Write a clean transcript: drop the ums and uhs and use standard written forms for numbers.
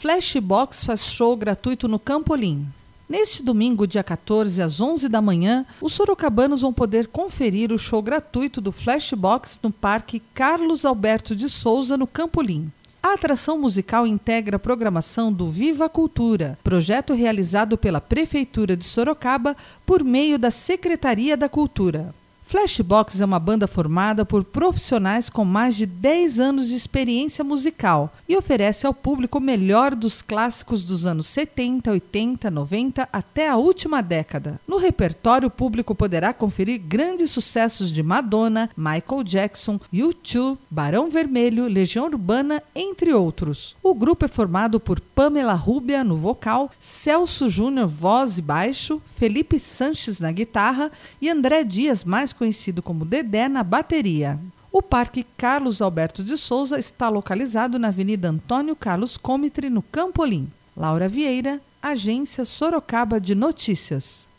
Flashbox faz show gratuito no Campolim. Neste domingo, dia 14, às 11 da manhã, os sorocabanos vão poder conferir o show gratuito do Flashbox no Parque Carlos Alberto de Souza, no Campolim. A atração musical integra a programação do Viva Cultura, projeto realizado pela Prefeitura de Sorocaba por meio da Secretaria da Cultura. Flashbox é uma banda formada por profissionais com mais de 10 anos de experiência musical e oferece ao público o melhor dos clássicos dos anos 70, 80, 90 até a última década. No repertório, o público poderá conferir grandes sucessos de Madonna, Michael Jackson, U2, Barão Vermelho, Legião Urbana, entre outros. O grupo é formado por Pamela Rúbia no vocal, Celso Júnior voz e baixo, Felipe Sanches na guitarra e André Dias, mais conhecido como Dedé, na bateria. O Parque Carlos Alberto de Souza está localizado na Avenida Antônio Carlos Comitre, no Campolim. Laura Vieira, Agência Sorocaba de Notícias.